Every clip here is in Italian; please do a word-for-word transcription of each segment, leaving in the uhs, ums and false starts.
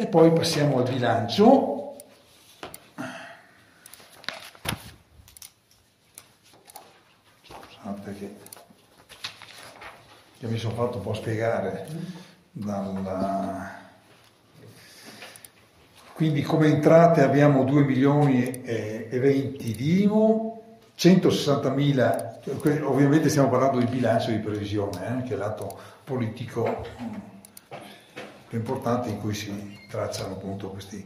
E poi passiamo al bilancio. Scusate che, che mi sono fatto un po' spiegare dalla... Quindi come entrate abbiamo due milioni e venti di I M U, centosessantamila, ovviamente stiamo parlando di bilancio di previsione, eh, che è l'atto politico più importante in cui si tracciano appunto questi,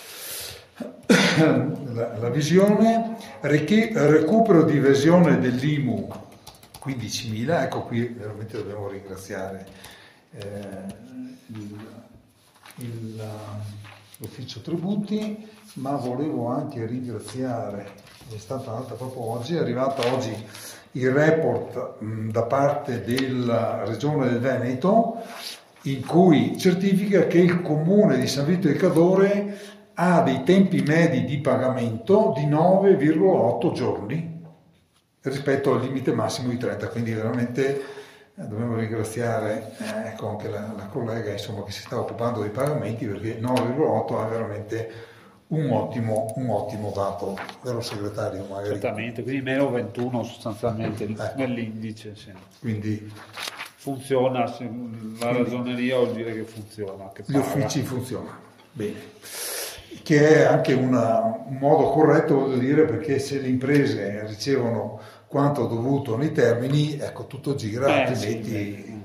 la, la visione, recupero di evasione dell'I M U quindicimila, ecco qui veramente dobbiamo ringraziare eh, il, il l'ufficio tributi, ma volevo anche ringraziare, è stata un'altra proprio oggi, è arrivato oggi il report mh, da parte della Regione del Veneto, in cui certifica che il comune di San Vito del Cadore ha dei tempi medi di pagamento di nove virgola otto giorni rispetto al limite massimo di trenta, quindi veramente eh, dobbiamo ringraziare eh, ecco anche la, la collega insomma, che si sta occupando dei pagamenti, perché nove virgola otto è veramente un ottimo, un ottimo dato, vero segretario? Magari. Certamente, quindi meno ventuno sostanzialmente eh. nell'indice. Sì. Quindi funziona, la ragioneria vuol dire che funziona. Che gli uffici funzionano, bene. Che è anche una, un modo corretto, voglio dire, perché se le imprese ricevono quanto dovuto nei termini, ecco, tutto gira, eh, altrimenti... Sì,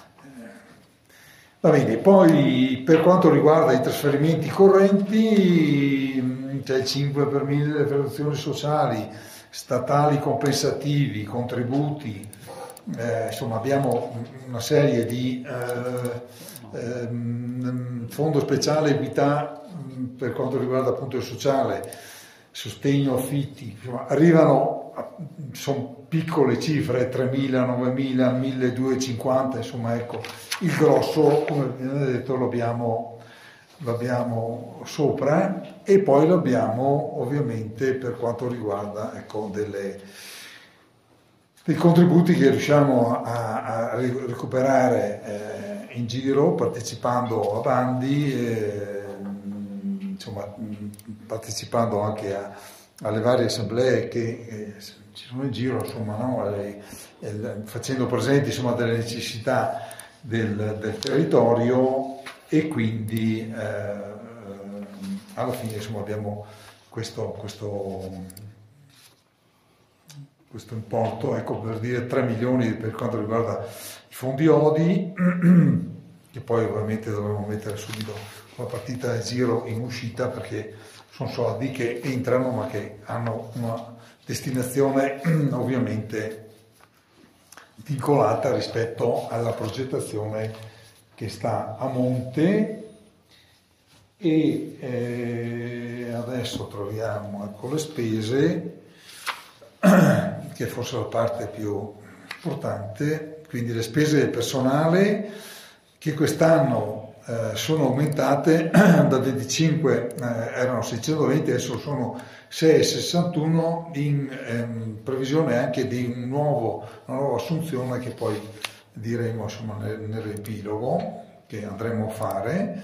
Va bene, poi per quanto riguarda i trasferimenti correnti, c'è il cinque per mille delle prestazioni sociali, statali compensativi, contributi, eh, insomma abbiamo una serie di eh, eh, fondo speciale equità per quanto riguarda appunto il sociale, sostegno affitti, insomma, arrivano, sono piccole cifre, tremila, novemila, milleduecentocinquanta, insomma ecco, il grosso, come viene detto, lo abbiamo, lo abbiamo sopra, e poi lo abbiamo ovviamente per quanto riguarda ecco, delle, dei contributi che riusciamo a, a recuperare eh, in giro partecipando a bandi, eh, insomma partecipando anche a, alle varie assemblee che eh, ci sono in giro, insomma, no? e, e, facendo presenti insomma, delle necessità del, del territorio, e quindi eh, alla fine insomma, abbiamo questo, questo, questo importo, ecco, per dire tre milioni per quanto riguarda i fondi O D I, che poi ovviamente dovremo mettere subito la partita a giro in uscita, perché sono soldi che entrano ma che hanno una destinazione ovviamente vincolata rispetto alla progettazione che sta a monte. E eh, adesso troviamo ecco, le spese, che forse è la parte più importante, quindi le spese del personale che quest'anno eh, sono aumentate da venticinque, eh, erano seicentoventi, adesso sono sei virgola sessantuno, in ehm, previsione anche di un nuovo, una nuova assunzione che poi diremo insomma, nel, nel riepilogo che andremo a fare.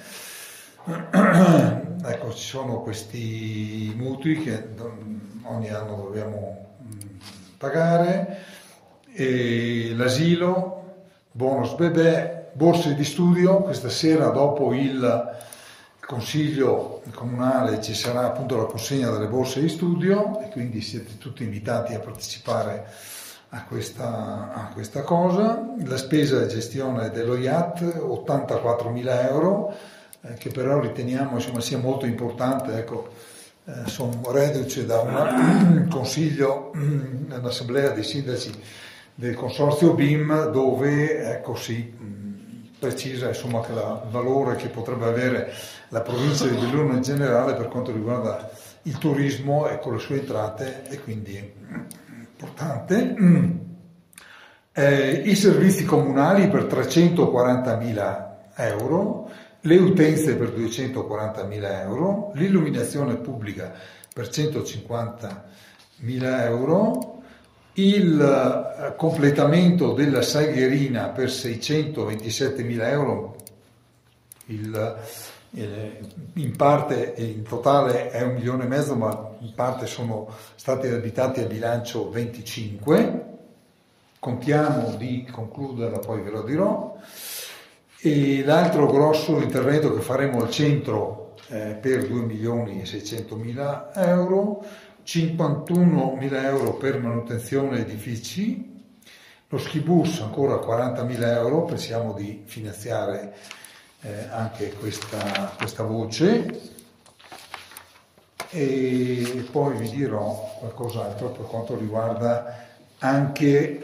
Ecco, ci sono questi mutui che ogni anno dobbiamo pagare, e l'asilo, bonus bebè, borse di studio. Questa sera dopo il consiglio comunale ci sarà appunto la consegna delle borse di studio, e quindi siete tutti invitati a partecipare a questa, a questa cosa. La spesa di gestione dello I A T, ottantaquattromila euro, eh, che però riteniamo insomma, sia molto importante. Ecco, eh, sono reduce da un consiglio, un'assemblea dei sindaci del consorzio B I M, dove ecco, si mh, precisa insomma, che la, il valore che potrebbe avere la provincia di Belluno in generale per quanto riguarda il turismo e con le sue entrate, e quindi è importante. Eh, I servizi comunali per trecentoquarantamila euro, le utenze per duecentoquarantamila euro, l'illuminazione pubblica per centocinquantamila euro, il completamento della Sagherina per seicentoventisettemila euro, il, il, in parte, in totale è un milione e mezzo, ma in parte sono stati additati al bilancio venticinque. Contiamo di concluderla, poi ve lo dirò. E l'altro grosso intervento che faremo al centro eh, per due milioni e seicentomila euro, cinquantunomila euro per manutenzione edifici, lo schibus ancora quarantamila euro, pensiamo di finanziare eh, anche questa, questa voce, e poi vi dirò qualcos'altro per quanto riguarda anche,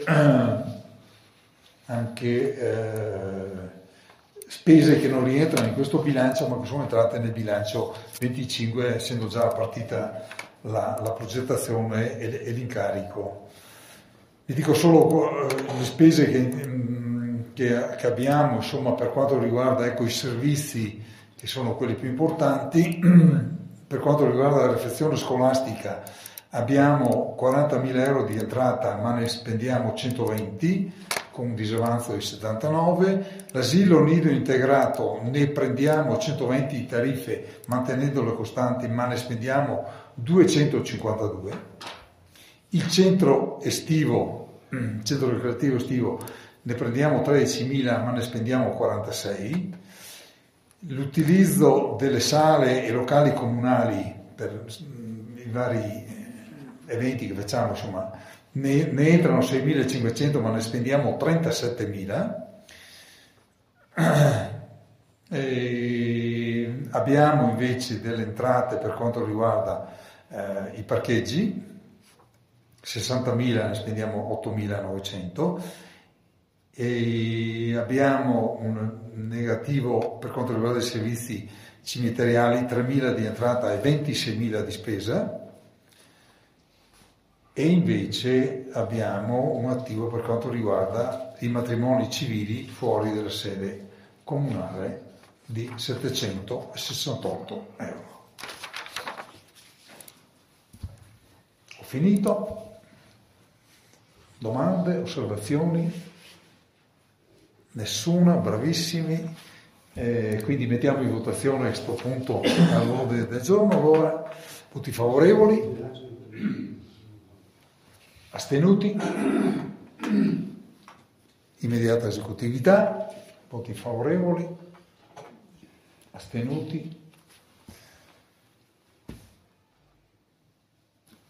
anche eh, spese che non rientrano in questo bilancio ma che sono entrate nel bilancio venticinque, essendo già partita la, la progettazione e, e l'incarico. Vi dico solo eh, le spese che, mh, che, che abbiamo, insomma, per quanto riguarda ecco, i servizi, che sono quelli più importanti. Per quanto riguarda la refezione scolastica abbiamo quarantamila euro di entrata, ma ne spendiamo centoventi, con un disavanzo di settantanove. L'asilo nido integrato ne prendiamo centoventi di tariffe, mantenendole costanti, ma ne spendiamo duecentocinquantadue. Il centro estivo, il centro ricreativo estivo, ne prendiamo tredicimila, ma ne spendiamo quarantasei. L'utilizzo delle sale e locali comunali per i vari eventi che facciamo, insomma, ne, ne entrano seimilacinquecento, ma ne spendiamo trentasettemila. E abbiamo invece delle entrate per quanto riguarda eh, i parcheggi, sessantamila, ne spendiamo ottomilanovecento. E abbiamo un negativo per quanto riguarda i servizi cimiteriali, tremila di entrata e ventiseimila di spesa, e invece abbiamo un attivo per quanto riguarda i matrimoni civili fuori della sede comunale di settecentosessantotto euro. Ho finito. Domande, osservazioni? Nessuna, bravissimi. Eh, quindi mettiamo in votazione questo punto all'ordine del giorno. Allora, voti favorevoli, astenuti, immediata esecutività, voti favorevoli, astenuti,